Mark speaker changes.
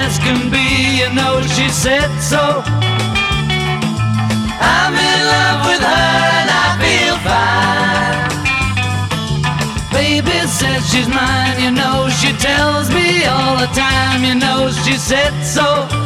Speaker 1: as can be, you know she said so. I'm in love with her and I feel fine. Baby says she's mine, you know she tells me all the time, you know she said so.